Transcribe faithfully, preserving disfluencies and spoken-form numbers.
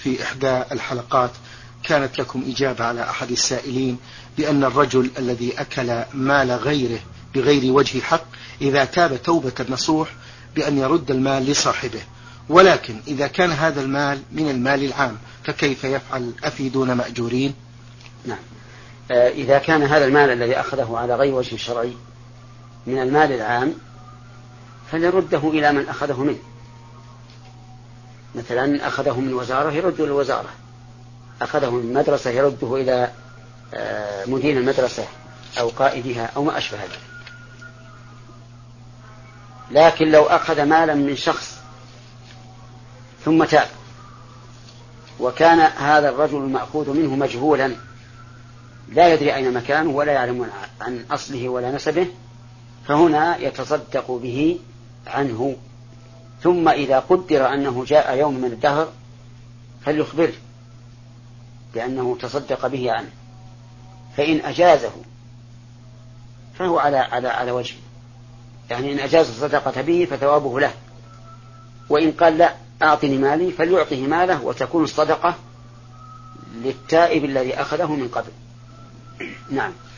في إحدى الحلقات كانت لكم إجابة على أحد السائلين بأن الرجل الذي أكل مال غيره بغير وجه حق إذا تاب توبة نصوح بأن يرد المال لصاحبه، ولكن إذا كان هذا المال من المال العام فكيف يفعل؟ أفيدون مأجورين. نعم، إذا كان هذا المال الذي أخذه على غير وجه شرعي من المال العام فليرده إلى من أخذه منه. مثلا أخذه من وزارة يرده للوزارة، أخذه من مدرسة يرده إلى مدير المدرسة أو قائدها أو ما أشبه ذلك. لكن لو أخذ مالا من شخص ثم تاب وكان هذا الرجل المأخوذ منه مجهولا لا يدري أين مكانه ولا يعلم عن أصله ولا نسبه، فهنا يتصدق به عنه، ثم إذا قدر أنه جاء يوم من الدهر فليخبره بأنه تصدق به عنه، فإن أجازه فهو على على على وجهه، يعني إن أجاز الصدقة به فثوابه له، وإن قال لا أعطني مالي فليعطه ماله وتكون الصدقة للتائب الذي أخذه من قبل. نعم.